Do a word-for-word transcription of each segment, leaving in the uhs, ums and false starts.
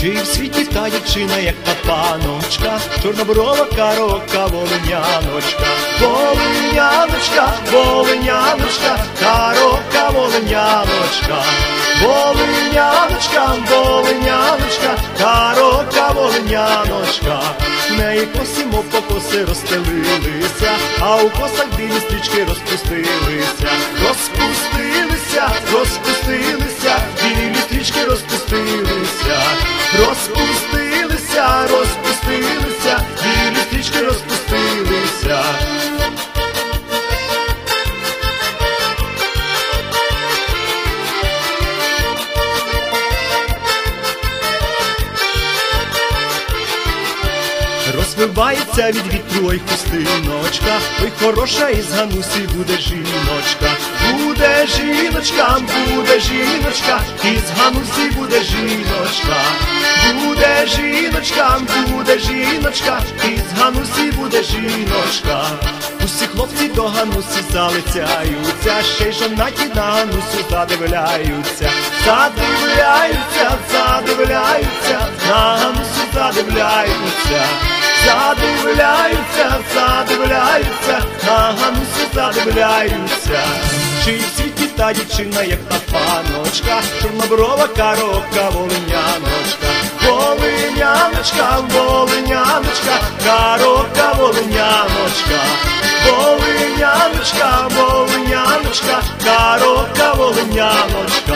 Чи в світі та дівчина, як та паночка, чорноброва карока, волиняночка, волиняночка, волиняночка, карока, волиняночка, волиняночка, волиняночка, карока, волиняночка. В неї коси, мов покоси, розстелилися, а у косах білі стрічки розпустилися, розпустилися, розпустилися, білі стрічки розпустилися, розпустилися, розпустилися, білі стрічки розпустилися. Розвивається від вітру, ой, хустиночка, ой, хороша із Ганусі буде жіночка, буде жіночка, буде жіночка, із Ганусі буде жіночка, буде жіночка, буде жіночка, із Ганусі буде жіночка. Усі хлопці до Ганусі залицяються, ще й жонаті на Ганусю задивляються, задивляються, задивляються, на Ганусю задивляються, задивляються, задивляються, на Ганусю задивляються. Чи в світі та дівчина, як та паночка, чорноброва карока, волиняночка, волиняночка, волиняночка, карока, волиняночка, волиняночка, волиняночка, карока, волиняночка.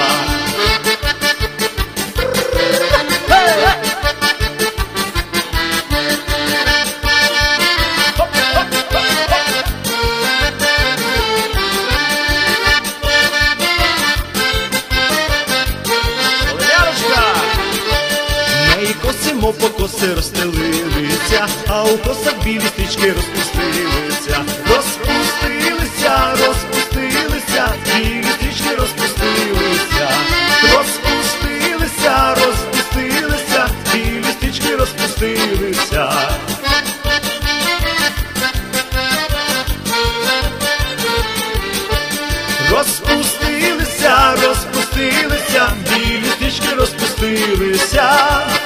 Мов покоси розстелилися, а у косах білі стрічки розпустилися, розпустилися, розпустилися, білі стрічки розпустилися, розпустилися, розпустилися, білі стрічки розпустилися. Розпустилися, розпустилися, білі стрічки розпустилися.